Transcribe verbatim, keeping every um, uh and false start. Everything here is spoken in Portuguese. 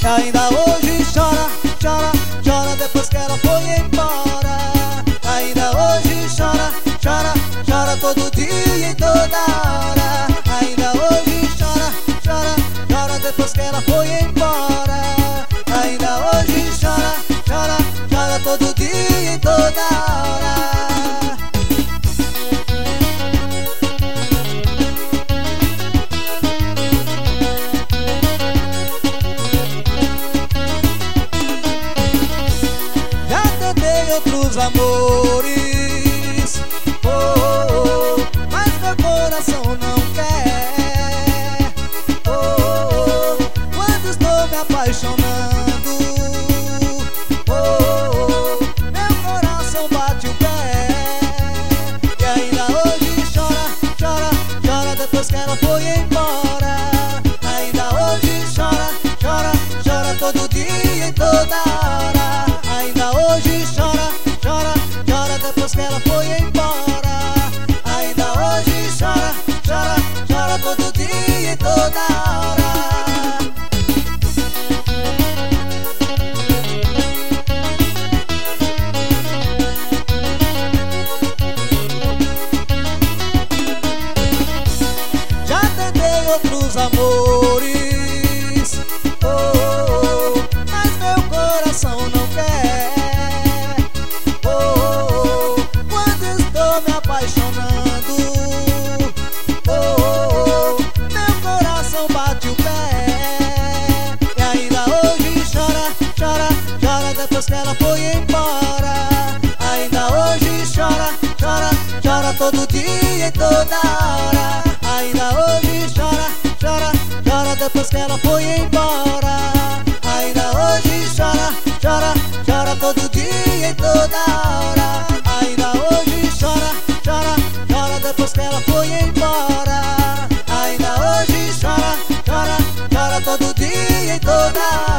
E ainda hoje chora, chora, chora depois que ela foi embora. Ainda hoje chora, chora, chora todo dia e toda hora. Ainda hoje chora, chora, chora depois que ela foi embora. Ainda hoje chora, chora, chora todo dia e toda hora. Já tentei outros amores, oh, oh, oh, mas meu coração não quer. Oh, oh, oh, quando estou me apaixonando, oh, oh, oh, meu coração bate o pé. E ainda hoje chora, chora, chora depois que ela foi embora. Ainda hoje chora, chora, chora todo dia e toda hora. Ainda hoje chora, chora, chora depois que ela foi embora. Ainda hoje chora, chora, chora todo dia e toda hora. Já tentei outros amores, oh, oh, oh, mas meu coração não quer. Oh, oh, oh, quando estou me apaixonando, oh, oh, oh, meu coração bate o pé. E ainda hoje chora, chora, chora depois que ela foi embora. Ainda hoje chora, chora, chora todo dia e toda hora. Ainda hoje chora, chora, chora depois que ela foi embora. Ainda hoje chora, chora, chora todo dia e toda hora. Ainda hoje chora, chora, chora depois que ela foi embora. Ainda hoje chora, chora, chora todo dia e toda hora.